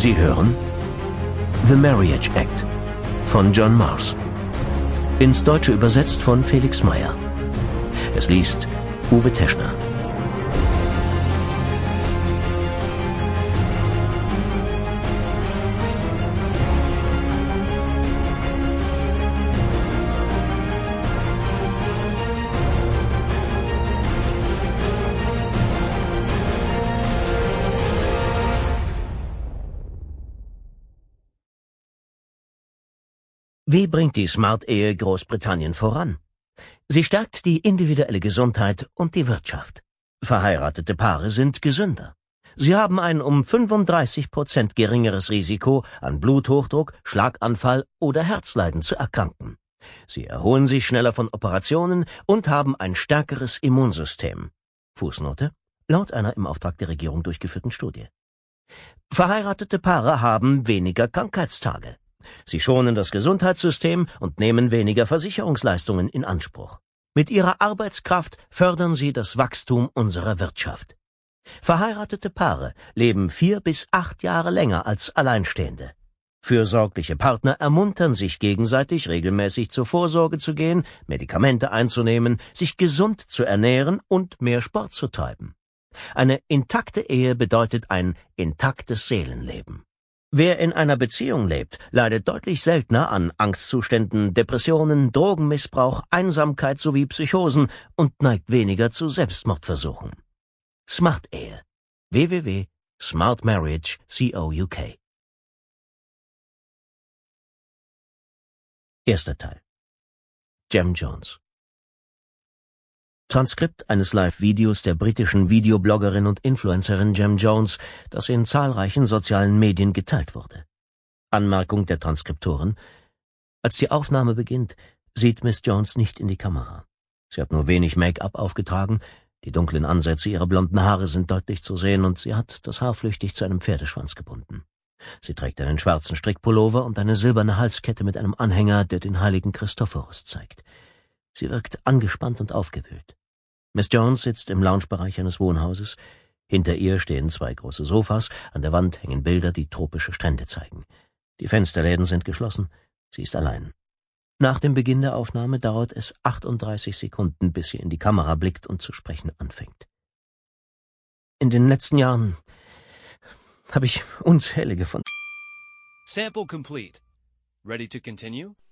Sie hören The Marriage Act von John Mars. Ins Deutsche übersetzt von Felix Meyer. Es liest Uwe Teschner. Wie bringt die Smart-Ehe Großbritannien voran? Sie stärkt die individuelle Gesundheit und die Wirtschaft. Verheiratete Paare sind gesünder. Sie haben ein um 35% geringeres Risiko, an Bluthochdruck, Schlaganfall oder Herzleiden zu erkranken. Sie erholen sich schneller von Operationen und haben ein stärkeres Immunsystem. Fußnote: laut einer im Auftrag der Regierung durchgeführten Studie. Verheiratete Paare haben weniger Krankheitstage. Sie schonen das Gesundheitssystem und nehmen weniger Versicherungsleistungen in Anspruch. Mit ihrer Arbeitskraft fördern sie das Wachstum unserer Wirtschaft. Verheiratete Paare leben 4 bis 8 Jahre länger als Alleinstehende. Fürsorgliche Partner ermuntern sich gegenseitig, regelmäßig zur Vorsorge zu gehen, Medikamente einzunehmen, sich gesund zu ernähren und mehr Sport zu treiben. Eine intakte Ehe bedeutet ein intaktes Seelenleben. Wer in einer Beziehung lebt, leidet deutlich seltener an Angstzuständen, Depressionen, Drogenmissbrauch, Einsamkeit sowie Psychosen und neigt weniger zu Selbstmordversuchen. Smart-Ehe. www.smartmarriage.co.uk. Erster Teil. Gem Jones. Transkript eines Live-Videos der britischen Videobloggerin und Influencerin Gem Jones, das in zahlreichen sozialen Medien geteilt wurde. Anmerkung der Transkriptoren: Als die Aufnahme beginnt, sieht Miss Jones nicht in die Kamera. Sie hat nur wenig Make-up aufgetragen, die dunklen Ansätze ihrer blonden Haare sind deutlich zu sehen und sie hat das Haar flüchtig zu einem Pferdeschwanz gebunden. Sie trägt einen schwarzen Strickpullover und eine silberne Halskette mit einem Anhänger, der den heiligen Christophorus zeigt. Sie wirkt angespannt und aufgewühlt. Miss Jones sitzt im Loungebereich eines Wohnhauses. Hinter ihr stehen 2 große Sofas, an der Wand hängen Bilder, die tropische Strände zeigen. Die Fensterläden sind geschlossen, sie ist allein. Nach dem Beginn der Aufnahme dauert es 38 Sekunden, bis sie in die Kamera blickt und zu sprechen anfängt. In den letzten Jahren habe ich unzählige von... Sample complete. Ready to continue?